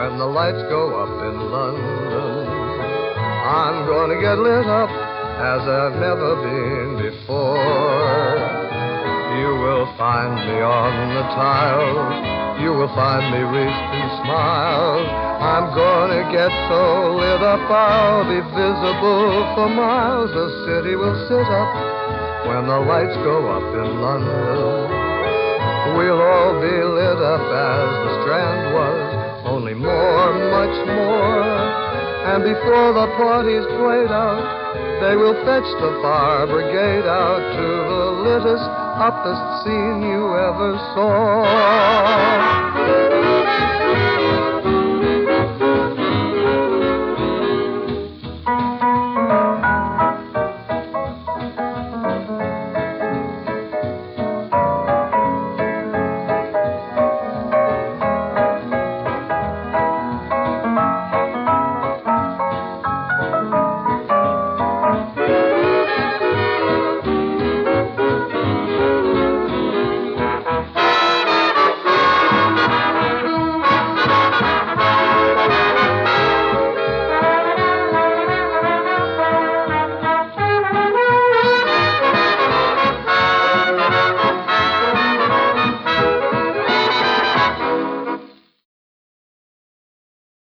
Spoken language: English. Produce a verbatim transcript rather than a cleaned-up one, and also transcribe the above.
when the lights go up in London. I'm gonna get lit up as I've never been before. You will find me on the tiles, you will find me wreathed in smiles. I'm gonna get so lit up I'll be visible for miles. The city will sit up when the lights go up in London. We'll all be lit up as the Strand was, only more, much more. And before the party's played out, they will fetch the fire brigade out to the littest, uppest scene you ever saw.